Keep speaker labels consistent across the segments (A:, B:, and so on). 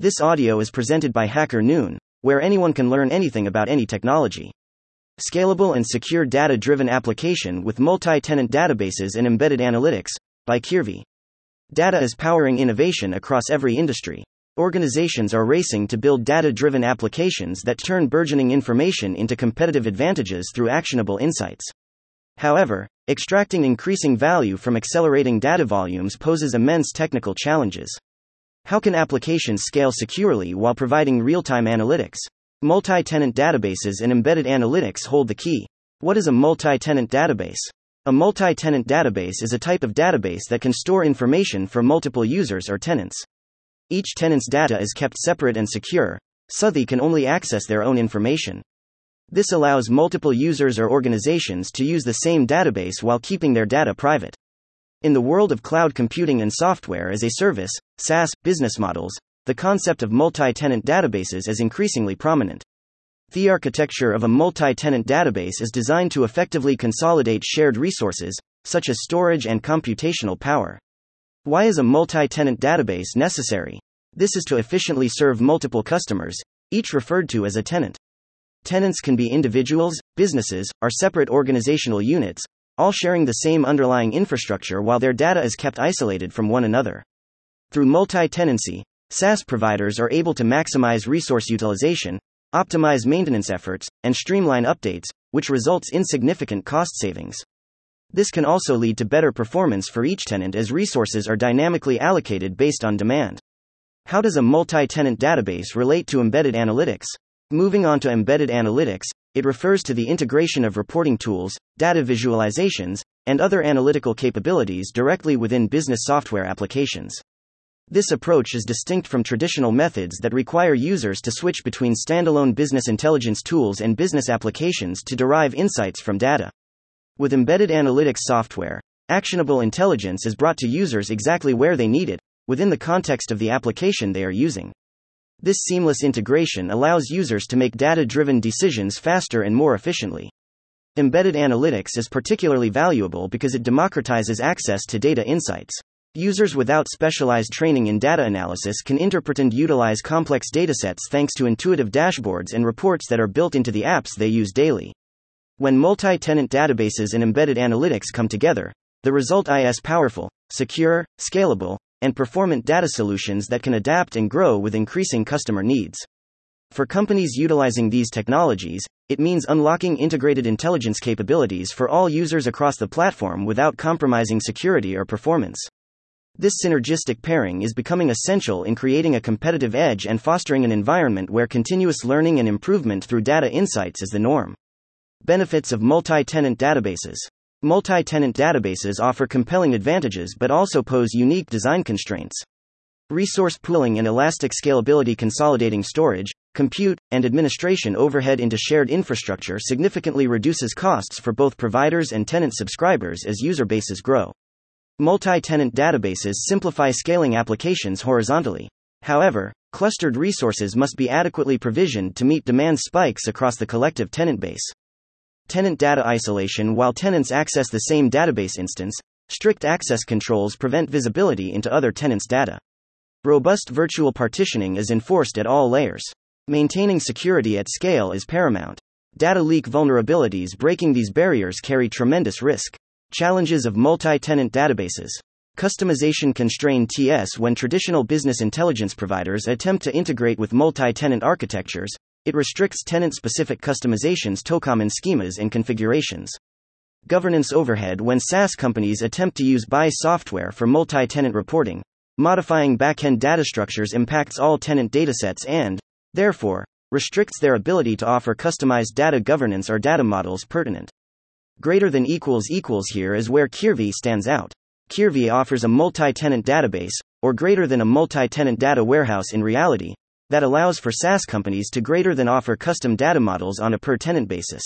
A: This audio is presented by Hacker Noon, where anyone can learn anything about any technology. Scalable and secure data-driven application with multi-tenant databases and embedded analytics, by Kiervi. Data is powering innovation across every industry. Organizations are racing to build data-driven applications that turn burgeoning information into competitive advantages through actionable insights. However, extracting increasing value from accelerating data volumes poses immense technical challenges. How can applications scale securely while providing real-time analytics? Multi-tenant databases and embedded analytics hold the key. What is a multi-tenant database? A multi-tenant database is a type of database that can store information for multiple users or tenants. Each tenant's data is kept separate and secure, so they can only access their own information. This allows multiple users or organizations to use the same database while keeping their data private. In the world of cloud computing and software as a service, SaaS, business models, the concept of multi-tenant databases is increasingly prominent. The architecture of a multi-tenant database is designed to effectively consolidate shared resources, such as storage and computational power. Why is a multi-tenant database necessary? This is to efficiently serve multiple customers, each referred to as a tenant. Tenants can be individuals, businesses, or separate organizational units, all sharing the same underlying infrastructure while their data is kept isolated from one another. Through multi-tenancy, SaaS providers are able to maximize resource utilization, optimize maintenance efforts, and streamline updates, which results in significant cost savings. This can also lead to better performance for each tenant as resources are dynamically allocated based on demand. How does a multi-tenant database relate to embedded analytics? Moving on to embedded analytics, it refers to the integration of reporting tools, data visualizations, and other analytical capabilities directly within business software applications. This approach is distinct from traditional methods that require users to switch between standalone business intelligence tools and business applications to derive insights from data. With embedded analytics software, actionable intelligence is brought to users exactly where they need it, within the context of the application they are using. This seamless integration allows users to make data-driven decisions faster and more efficiently. Embedded analytics is particularly valuable because it democratizes access to data insights. Users without specialized training in data analysis can interpret and utilize complex datasets thanks to intuitive dashboards and reports that are built into the apps they use daily. When multi-tenant databases and embedded analytics come together, the result is powerful, secure, scalable, and performant data solutions that can adapt and grow with increasing customer needs. For companies utilizing these technologies, it means unlocking integrated intelligence capabilities for all users across the platform without compromising security or performance. This synergistic pairing is becoming essential in creating a competitive edge and fostering an environment where continuous learning and improvement through data insights is the norm. Benefits of multi-tenant databases. Multi-tenant databases offer compelling advantages but also pose unique design constraints. Resource pooling and elastic scalability. Consolidating storage, compute, and administration overhead into shared infrastructure significantly reduces costs for both providers and tenant subscribers as user bases grow. Multi-tenant databases simplify scaling applications horizontally. However, clustered resources must be adequately provisioned to meet demand spikes across the collective tenant base. Tenant data isolation. While tenants access the same database instance, strict access controls prevent visibility into other tenants' data. Robust virtual partitioning is enforced at all layers. Maintaining security at scale is paramount. Data leak vulnerabilities. Breaking these barriers carry tremendous risk. Challenges of multi-tenant databases. Customization constraint. When traditional business intelligence providers attempt to integrate with multi-tenant architectures, it restricts tenant-specific customizations, common schemas, and configurations. Governance overhead. When SaaS companies attempt to use BI software for multi-tenant reporting, modifying backend data structures impacts all tenant datasets and, therefore, restricts their ability to offer customized data governance or data models pertinent. Greater than equals here is where Kiervi stands out. Kiervi offers a multi-tenant database, or greater than a multi-tenant data warehouse in reality, that allows for SaaS companies to greater than offer custom data models on a per-tenant basis.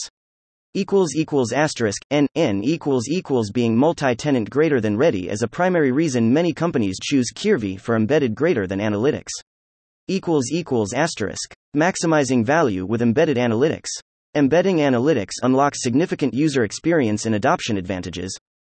A: N being multi-tenant greater than ready is a primary reason many companies choose Kiervi for embedded greater than analytics. Maximizing value with embedded analytics. Embedding analytics unlocks significant user experience and adoption advantages.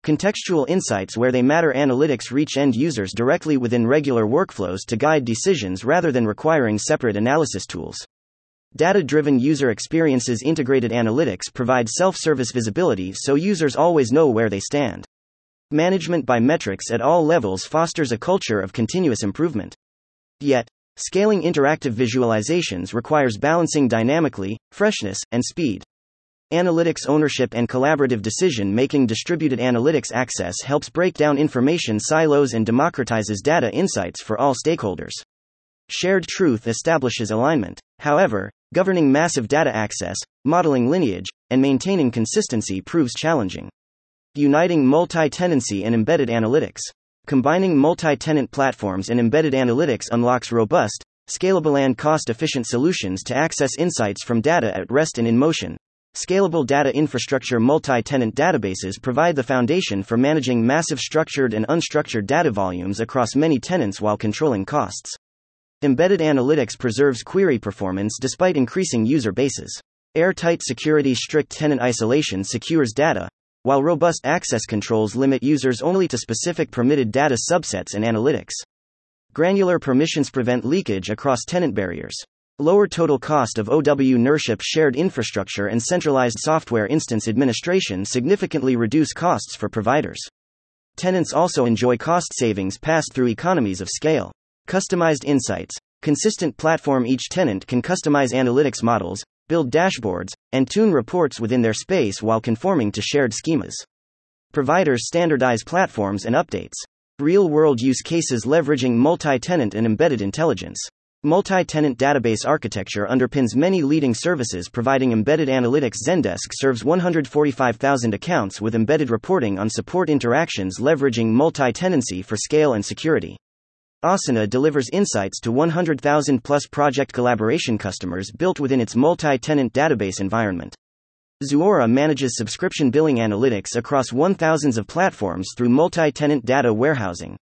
A: Contextual insights where they matter. Analytics reach end users directly within regular workflows to guide decisions rather than requiring separate analysis tools. Data-driven user experiences. Integrated analytics provide self-service visibility so users always know where they stand. Management by metrics at all levels fosters a culture of continuous improvement. Yet, scaling interactive visualizations requires balancing dynamically, freshness, and speed. Analytics ownership and collaborative decision-making. Distributed analytics access helps break down information silos and democratizes data insights for all stakeholders. Shared truth establishes alignment. However, governing massive data access, modeling lineage, and maintaining consistency proves challenging. Uniting multi-tenancy and embedded analytics. Combining multi-tenant platforms and embedded analytics unlocks robust, scalable and cost-efficient solutions to access insights from data at rest and in motion. Scalable data infrastructure. Multi-tenant databases provide the foundation for managing massive structured and unstructured data volumes across many tenants while controlling costs. Embedded analytics preserves query performance despite increasing user bases. Airtight security. Strict tenant isolation secures data, while robust access controls limit users only to specific permitted data subsets and analytics. Granular permissions prevent leakage across tenant barriers. Lower total cost of ownership. Shared infrastructure and centralized software instance administration significantly reduce costs for providers. Tenants also enjoy cost savings passed through economies of scale. Customized insights. Consistent platform. Each tenant can customize analytics models, build dashboards, and tune reports within their space while conforming to shared schemas. Providers standardize platforms and updates. Real-world use cases leveraging multi-tenant and embedded intelligence. Multi-tenant database architecture underpins many leading services providing embedded analytics. Zendesk serves 145,000 accounts with embedded reporting on support interactions leveraging multi-tenancy for scale and security. Asana delivers insights to 100,000 plus project collaboration customers built within its multi-tenant database environment. Zuora manages subscription billing analytics across 1,000s of platforms through multi-tenant data warehousing.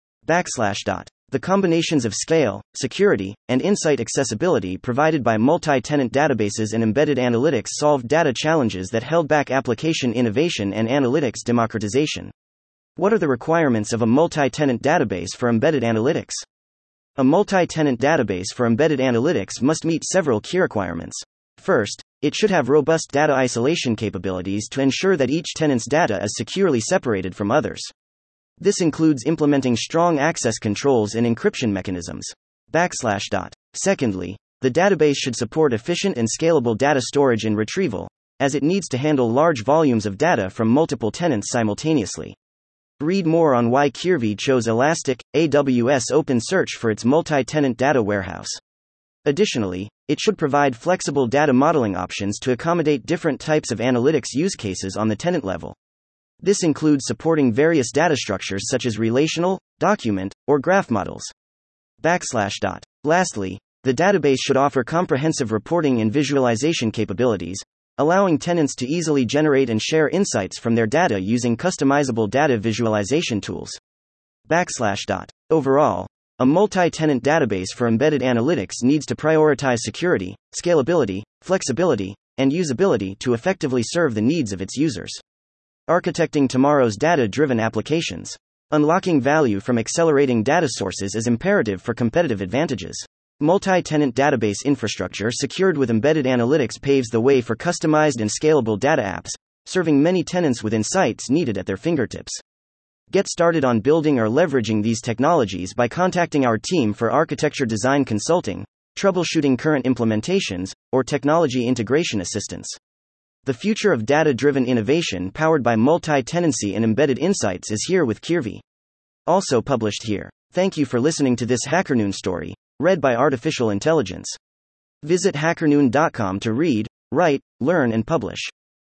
A: The combinations of scale, security, and insight accessibility provided by multi-tenant databases and embedded analytics solved data challenges that held back application innovation and analytics democratization. What are the requirements of a multi-tenant database for embedded analytics? A multi-tenant database for embedded analytics must meet several key requirements. First, it should have robust data isolation capabilities to ensure that each tenant's data is securely separated from others. This includes implementing strong access controls and encryption mechanisms. Secondly, the database should support efficient and scalable data storage and retrieval, as it needs to handle large volumes of data from multiple tenants simultaneously. Read more on why Kiervi chose Elastic AWS OpenSearch for its multi-tenant data warehouse. Additionally, it should provide flexible data modeling options to accommodate different types of analytics use cases on the tenant level. This includes supporting various data structures such as relational, document, or graph models. Lastly, the database should offer comprehensive reporting and visualization capabilities, allowing tenants to easily generate and share insights from their data using customizable data visualization tools. Overall, a multi-tenant database for embedded analytics needs to prioritize security, scalability, flexibility, and usability to effectively serve the needs of its users. Architecting tomorrow's data-driven applications. Unlocking value from accelerating data sources is imperative for competitive advantages. Multi-tenant database infrastructure secured with embedded analytics paves the way for customized and scalable data apps, serving many tenants with insights needed at their fingertips. Get started on building or leveraging these technologies by contacting our team for architecture design consulting, troubleshooting current implementations, or technology integration assistance. The future of data-driven innovation powered by multi-tenancy and embedded insights is here with Kiervi. Also published here. Thank you for listening to this HackerNoon story, read by Artificial Intelligence. Visit hackerNoon.com to read, write, learn and publish.